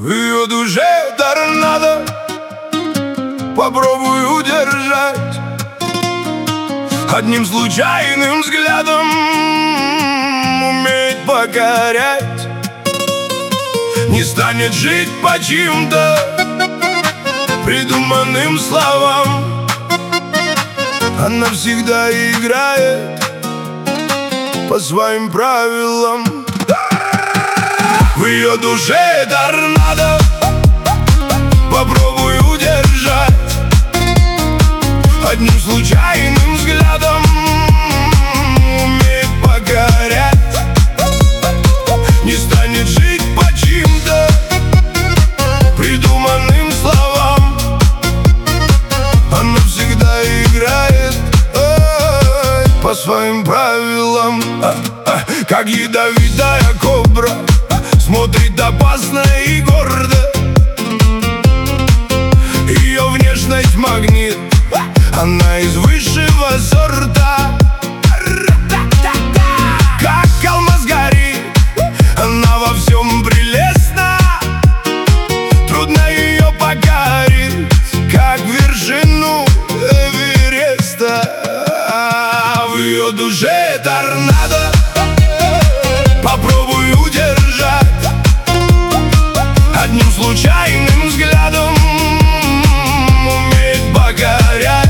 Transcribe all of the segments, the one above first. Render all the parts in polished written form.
В ее душе торнадо, попробуй удержать. Одним случайным взглядом умеет покорять. Не станет жить по чьим-то придуманным словам. Она всегда играет по своим правилам. В ее душе торнадо, попробуй удержать. Одним случайным взглядом умеет покорять. Не станет жить по чьим-то придуманным словам. Она всегда играет по своим правилам. Как ядовитая кобра, смотрит опасно и гордо. Ее внешность магнит, она из высшего сорта. Как алмаз горит, она во всем прелестна. Трудно ее покорить, как вершину Эвереста. В ее душе торнадо, попробуй удержать. Одним случайным взглядом умеет покорять.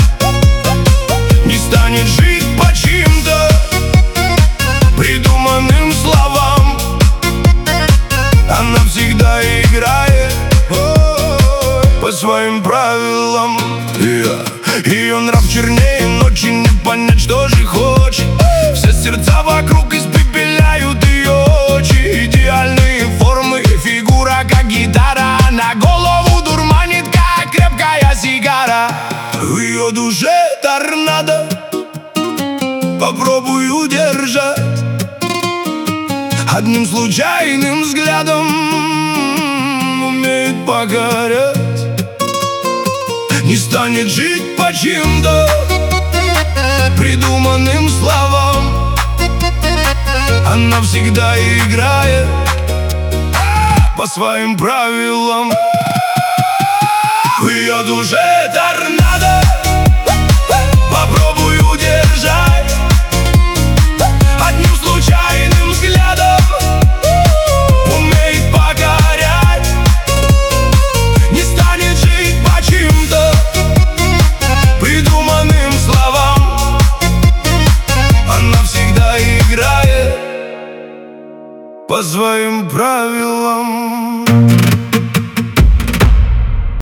Не станет жить по чьим-то придуманным словам. Она всегда играет по своим правилам. Ее нрав чернее ночи, не понять, что же хочет. Все сердца вокруг испепеляют ее очи. Идеальные формы, фигура как гитара. На голову дурманит, как крепкая сигара. В ее душе торнадо, попробуй удержать. Одним случайным взглядом умеет покорять. Не станет жить по чьим-то придуманным словам. Она всегда играет по своим правилам. В ее душе торнадо, попробуй удержать.